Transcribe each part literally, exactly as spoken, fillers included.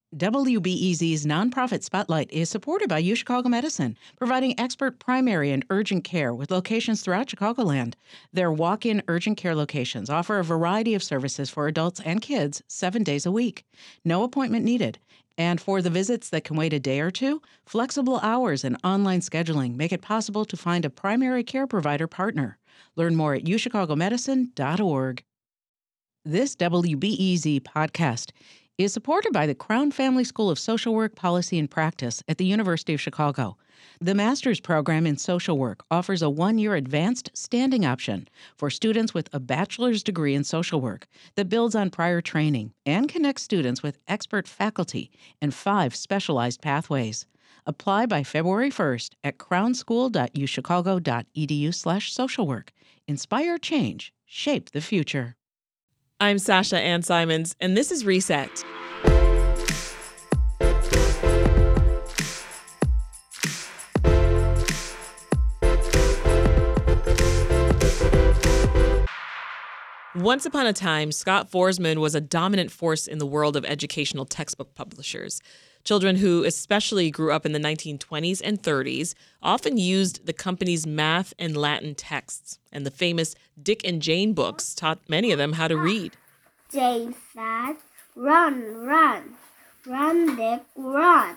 W B E Z's nonprofit Spotlight is supported by UChicago Medicine, providing expert primary and urgent care with locations throughout Chicagoland. Their walk-in urgent care locations offer a variety of services for adults and kids seven days a week. No appointment needed. And for the visits that can wait a day or two, flexible hours and online scheduling make it possible to find a primary care provider partner. Learn more at u chicago medicine dot org. This W B E Z podcast is supported by the Crown Family School of Social Work, Policy, and Practice at the University of Chicago. The master's program in social work offers a one-year advanced standing option for students with a bachelor's degree in social work that builds on prior training and connects students with expert faculty and five specialized pathways. Apply by February first at crownschool dot u chicago dot e d u slash social work. Inspire change. Shape the future. I'm Sasha Ann Simons, and this is Reset. Once upon a time, Scott Foresman was a dominant force in the world of educational textbook publishers. Children who especially grew up in the nineteen twenties and thirties often used the company's math and Latin texts, and the famous Dick and Jane books taught many of them how to read. Jane said, "Run, run, run, Dick, run,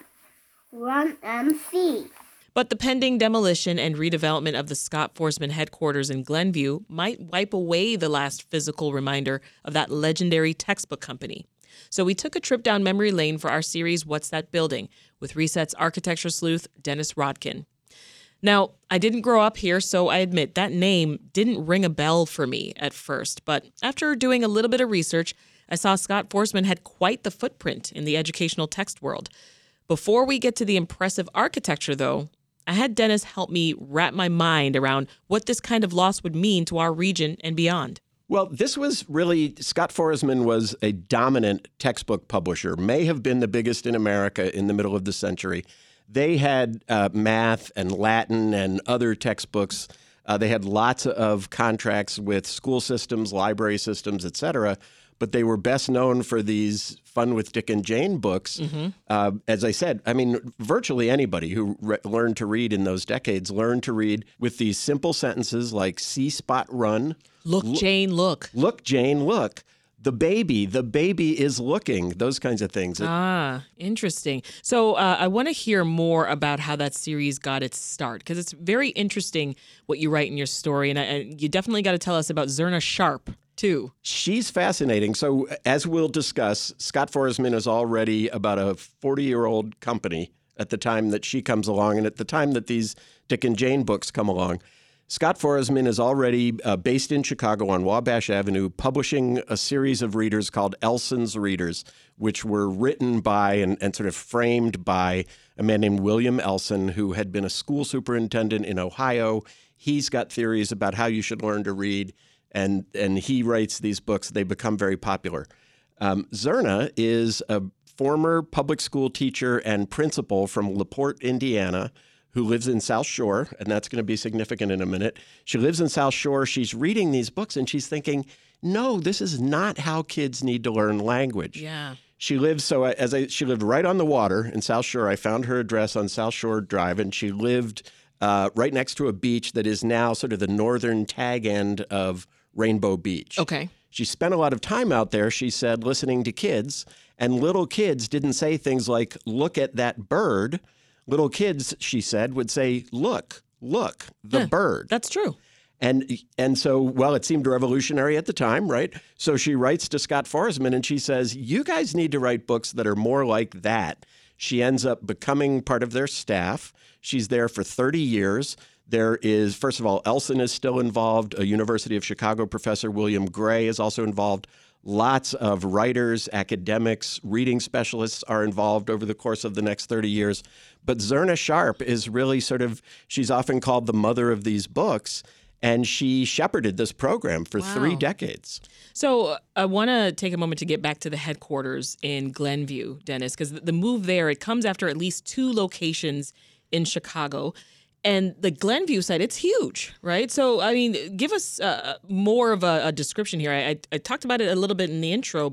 run and see." But the pending demolition and redevelopment of the Scott Foresman headquarters in Glenview might wipe away the last physical reminder of that legendary textbook company. So we took a trip down memory lane for our series, What's That Building?, with Reset's architecture sleuth, Dennis Rodkin. Now, I didn't grow up here, so I admit that name didn't ring a bell for me at first. But after doing a little bit of research, I saw Scott Foresman had quite the footprint in the educational text world. Before we get to the impressive architecture, though, I had Dennis help me wrap my mind around what this kind of loss would mean to our region and beyond. Well, this was really, Scott Foresman was a dominant textbook publisher, may have been the biggest in America in the middle of the century. They had uh, math and Latin and other textbooks. Uh, they had lots of contracts with school systems, library systems, et cetera. But they were best known for these Fun with Dick and Jane books. Mm-hmm. Uh, as I said, I mean, virtually anybody who re- learned to read in those decades learned to read with these simple sentences like "See Spot run." Look, L- Jane, look. Look, Jane, look. The baby, the baby is looking, those kinds of things. Ah, interesting. So uh, I want to hear more about how that series got its start, because it's very interesting what you write in your story. And, I, and you definitely got to tell us about Zerna Sharp, too. She's fascinating. So as we'll discuss, Scott Foresman is already about a forty-year-old company at the time that she comes along and at the time that these Dick and Jane books come along. Scott Foresman is already uh, based in Chicago on Wabash Avenue, publishing a series of readers called Elson's Readers, which were written by and, and sort of framed by a man named William Elson, who had been a school superintendent in Ohio. He's got theories about how you should learn to read, and, and he writes these books. They become very popular. Um, Zerna is a former public school teacher and principal from LaPorte, Indiana, who lives in South Shore, and that's going to be significant in a minute. She lives in South Shore. She's reading these books, and she's thinking, no, this is not how kids need to learn language. Yeah. She lives, so as I, she lived right on the water in South Shore. I found her address on South Shore Drive, and she lived uh, right next to a beach that is now sort of the northern tag end of Rainbow Beach. Okay. She spent a lot of time out there, she said, listening to kids, and little kids didn't say things like, look at that bird. Little kids, she said, would say, look, look, the huh, bird. That's true. And and so, well, it seemed revolutionary at the time, right? So she writes to Scott Foresman and she says, you guys need to write books that are more like that. She ends up becoming part of their staff. She's there for thirty years. There is, first of all, Elson is still involved. A University of Chicago professor, William Gray, is also involved. Lots of writers, academics, reading specialists are involved over the course of the next thirty years. But Zerna Sharp is really sort of, she's often called the mother of these books, and she shepherded this program for Wow. three decades. So uh, I want to take a moment to get back to the headquarters in Glenview, Dennis, because the move there, it comes after at least two locations in Chicago. And the Glenview site, it's huge, right? So, I mean, give us uh, more of a, a description here. I, I, I talked about it a little bit in the intro, but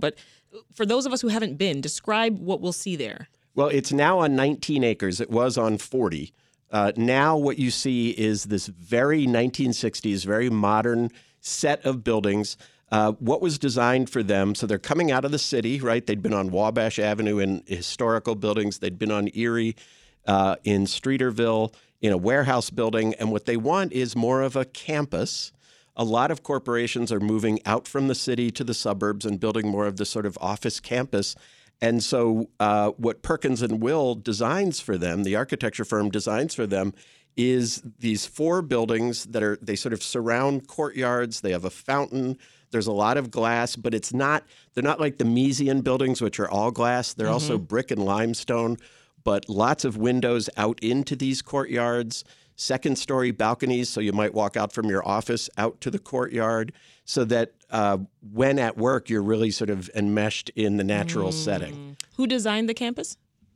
For those of us who haven't been, describe what we'll see there. Well, it's now on nineteen acres. It was on forty. Uh, now what you see is this very nineteen sixties, very modern set of buildings. Uh, what was designed for them, so they're coming out of the city, right? They'd been on Wabash Avenue in historical buildings. They'd been on Erie, uh, in Streeterville, in a warehouse building. And what they want is more of a campus. A lot of corporations are moving out from the city to the suburbs and building more of this sort of office campus. And so uh, what Perkins and Will designs for them, the architecture firm designs for them, is these four buildings that are, they sort of surround courtyards. They have a fountain. There's a lot of glass, but it's not, they're not like the Miesian buildings, which are all glass. They're mm-hmm. also brick and limestone, but lots of windows out into these courtyards, second story balconies. So you might walk out from your office out to the courtyard so that uh, when at work, you're really sort of enmeshed in the natural mm. setting. Who designed the campus?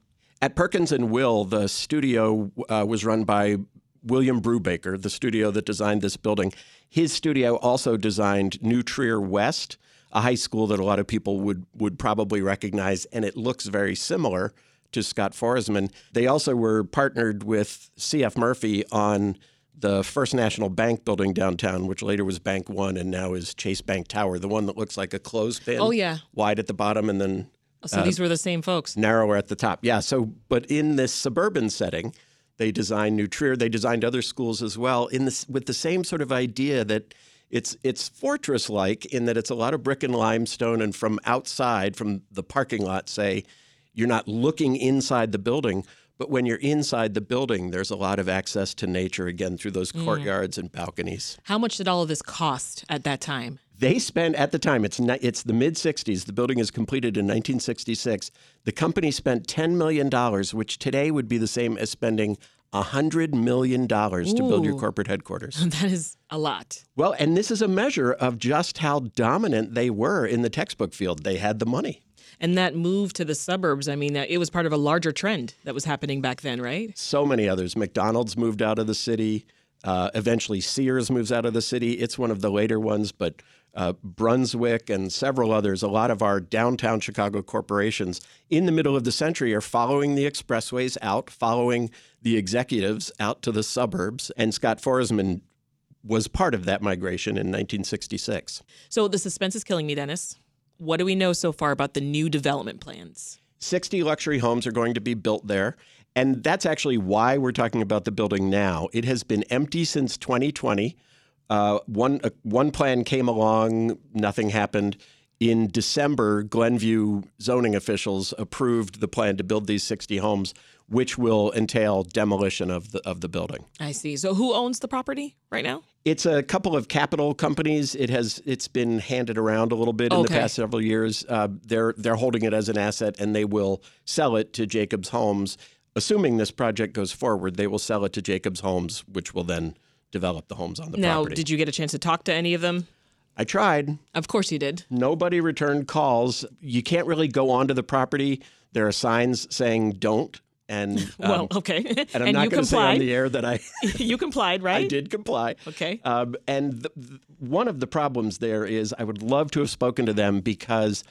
At Perkins and Will, the studio uh, was run by William Brubaker, the studio that designed this building. His studio also designed New Trier West, a high school that a lot of people would, would probably recognize, and it looks very similar to Scott Forsman. They also were partnered with C F Murphy on the First National Bank building downtown, which later was Bank One and now is Chase Bank Tower, the one that looks like a clothespin. Oh, yeah. Wide at the bottom and then So uh, these were the same folks. Narrower at the top. Yeah. So, but in this suburban setting, they designed New Trier. They designed other schools as well in this with the same sort of idea that it's it's fortress-like in that it's a lot of brick and limestone, and from outside, from the parking lot, say, you're not looking inside the building, but when you're inside the building, there's a lot of access to nature, again, through those courtyards mm. and balconies. How much did all of this cost at that time? They spent, at the time, it's not, it's the mid-sixties. The building is completed in nineteen sixty-six. The company spent ten million dollars, which today would be the same as spending one hundred million dollars Ooh. To build your corporate headquarters. That is a lot. Well, and this is a measure of just how dominant they were in the textbook field. They had the money. And that move to the suburbs, I mean, it was part of a larger trend that was happening back then, right? So many others. McDonald's moved out of the city. Uh, eventually, Sears moves out of the city. It's one of the later ones, but uh, Brunswick and several others, a lot of our downtown Chicago corporations in the middle of the century are following the expressways out, following the executives out to the suburbs. And Scott Forsman was part of that migration in nineteen sixty-six. So the suspense is killing me, Dennis. What do we know so far about the new development plans? sixty luxury homes are going to be built there. And that's actually why we're talking about the building now. It has been empty since twenty twenty. Uh, one uh, one plan came along, nothing happened. In December, Glenview zoning officials approved the plan to build these sixty homes, which will entail demolition of the of the building. I see. So who owns the property right now? It's a couple of capital companies. It has it's been handed around a little bit in okay. the past several years. Uh, they're they're holding it as an asset, and they will sell it to Jacobs Homes. Assuming this project goes forward, they will sell it to Jacobs Homes, which will then develop the homes on the now, property. Now, did you get a chance to talk to any of them? I tried. Of course you did. Nobody returned calls. You can't really go onto the property. There are signs saying don't. And um, well, okay. And I'm and not going to say on the air that I... You complied, right? I did comply. Okay. Um, and the, the, one of the problems there is I would love to have spoken to them because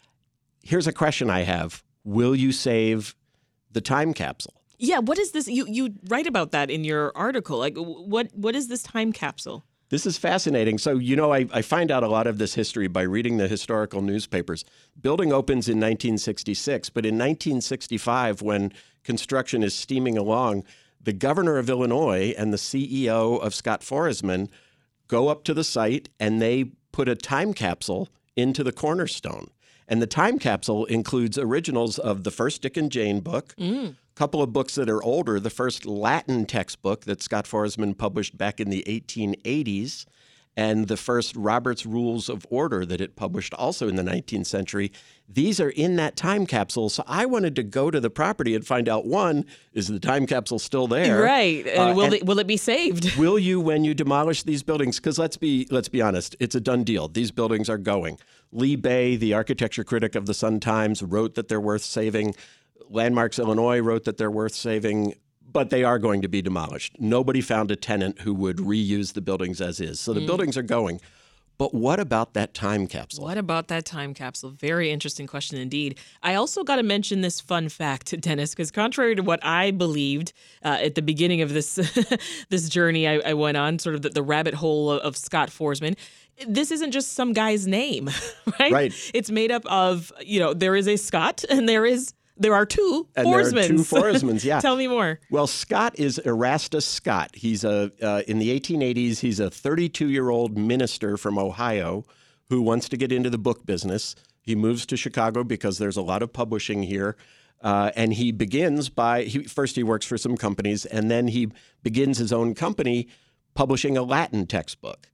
here's a question I have. Will you save the time capsule? Yeah, what is this? You you write about that in your article. Like, what what is this time capsule? This is fascinating. So, you know, I, I find out a lot of this history by reading the historical newspapers. Building opens in nineteen sixty-six, but in nineteen sixty-five, when construction is steaming along, the governor of Illinois and the C E O of Scott Forsman go up to the site and they put a time capsule into the cornerstone. And the time capsule includes originals of the first Dick and Jane book, mm. a couple of books that are older, the first Latin textbook that Scott Forsman published back in the eighteen eighties, and the first Robert's Rules of Order that it published also in the nineteenth century. These are in that time capsule. So I wanted to go to the property and find out, one, is the time capsule still there? Right. And uh, will, and it, will it be saved? Will you when you demolish these buildings? Because let's be let's be honest, it's a done deal. These buildings are going. Lee Bay, the architecture critic of the Sun-Times, wrote that they're worth saving. Landmarks Illinois wrote that they're worth saving. But they are going to be demolished. Nobody found a tenant who would reuse the buildings as is. So the mm. buildings are going. But what about that time capsule? What about that time capsule? Very interesting question indeed. I also got to mention this fun fact, Dennis, because contrary to what I believed uh, at the beginning of this this journey I, I went on, sort of the, the rabbit hole of, of Scott Forsman, this isn't just some guy's name, right? Right. It's made up of, you know, there is a Scott and there is There are two and Forsmans. There are two Forsmans, yeah. Tell me more. Well, Scott is Erastus Scott. He's a uh, in the eighteen eighties, he's a thirty-two-year-old minister from Ohio who wants to get into the book business. He moves to Chicago because there's a lot of publishing here. Uh, and he begins by, he, first he works for some companies, and then he begins his own company publishing a Latin textbook.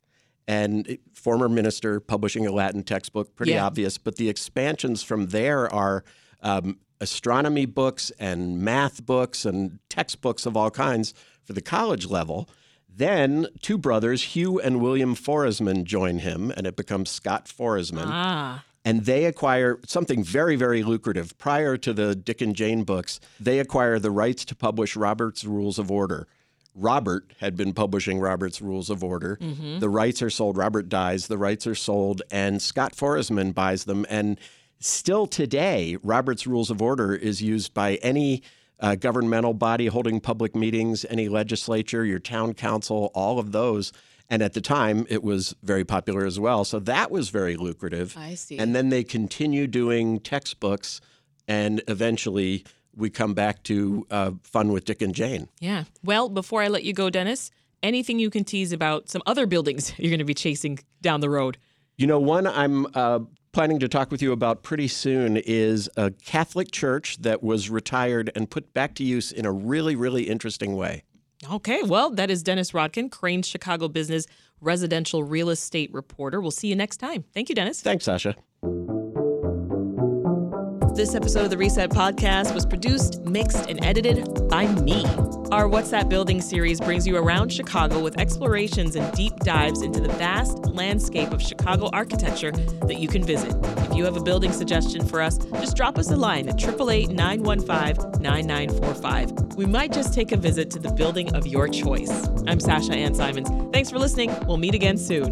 And former minister publishing a Latin textbook, pretty Yeah. obvious. But the expansions from there are um, astronomy books and math books and textbooks of all kinds for the college level. Then two brothers, Hugh and William Forsman, join him, and it becomes Scott Forsman. Ah. And they acquire something very, very lucrative. Prior to the Dick and Jane books, they acquire the rights to publish Robert's Rules of Order. Robert had been publishing Robert's Rules of Order. Mm-hmm. The rights are sold. Robert dies. The rights are sold, and Scott Forsman buys them. And still today, Robert's Rules of Order is used by any uh, governmental body holding public meetings, any legislature, your town council, all of those. And at the time, it was very popular as well. So that was very lucrative. I see. And then they continue doing textbooks, and eventually we come back to uh, Fun with Dick and Jane. Yeah. Well, before I let you go, Dennis, anything you can tease about some other buildings you're going to be chasing down the road? You know, one I'm uh, planning to talk with you about pretty soon is a Catholic church that was retired and put back to use in a really, really interesting way. Okay, well, that is Dennis Rodkin, Crain's Chicago Business residential real estate reporter. We'll see you next time. Thank you, Dennis. Thanks, Sasha. This episode of the Reset Podcast was produced, mixed, and edited by me. Our What's That Building series brings you around Chicago with explorations and deep dives into the vast landscape of Chicago architecture that you can visit. If you have a building suggestion for us, just drop us a line at eight eight eight, nine one five, nine nine four five. We might just take a visit to the building of your choice. I'm Sasha Ann Simons. Thanks for listening. We'll meet again soon.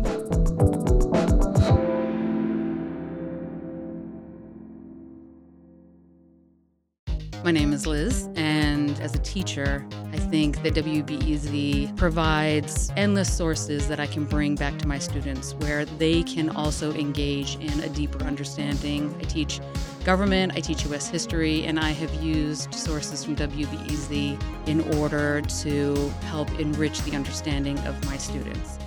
My name is Liz, and as a teacher, I think that W B E Z provides endless sources that I can bring back to my students where they can also engage in a deeper understanding. I teach government, I teach U S history, and I have used sources from W B E Z in order to help enrich the understanding of my students.